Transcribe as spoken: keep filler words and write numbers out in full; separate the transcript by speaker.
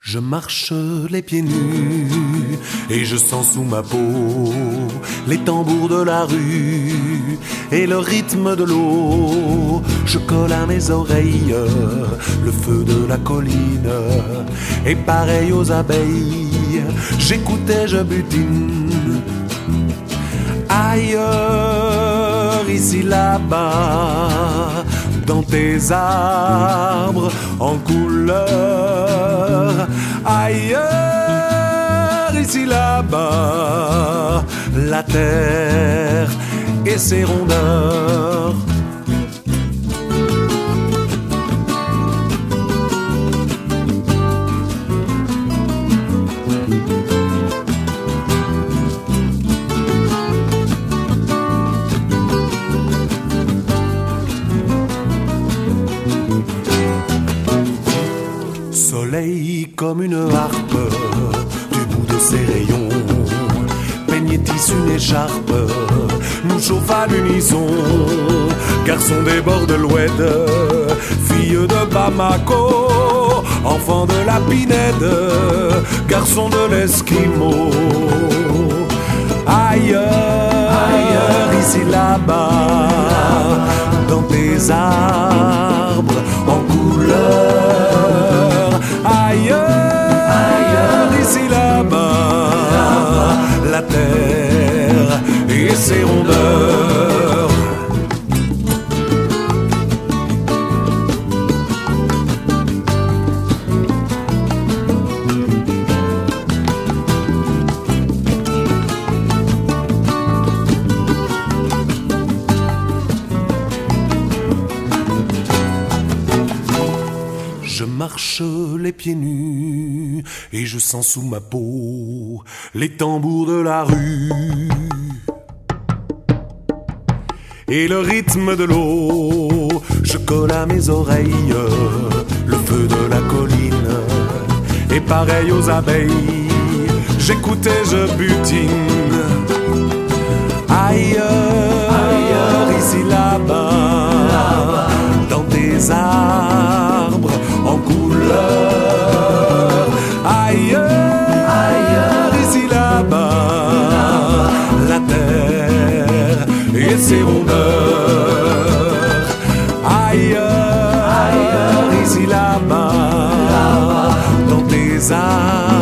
Speaker 1: Je marche les pieds nus et je sens sous ma peau les tambours de la rue et le rythme de l'eau. Je colle à mes oreilles le feu de la colline et pareil aux abeilles, j'écoutais, je butine. Ailleurs, ici, là-bas, dans tes arbres en couleur. Ailleurs, ici, là-bas, la terre et ses rondeurs. Soleil comme une harpe, du bout de ses rayons, peignait tissu une écharpe, nous chauffe à l'unisson. Garçon des bords de l'Oued, fille de Bamako, enfant de la Pinède, garçon de l'Esquimau. Ailleurs, ailleurs, ici, là-bas, dans tes arbres en couleur. Ailleurs, ailleurs, ici, là-bas, la terre et ses rondeurs. Je marche les pieds nus et je sens sous ma peau les tambours de la rue et le rythme de l'eau. Je colle à mes oreilles le feu de la colline et pareil aux abeilles, j'écoutais, je butine. Ailleurs, ailleurs, ici, là-bas, dans tes arbres en couleur. Ailleurs, ailleurs, ici, là-bas, la terre et ses rondeurs. Ailleurs, ailleurs, ici, là-bas, dans tes arbres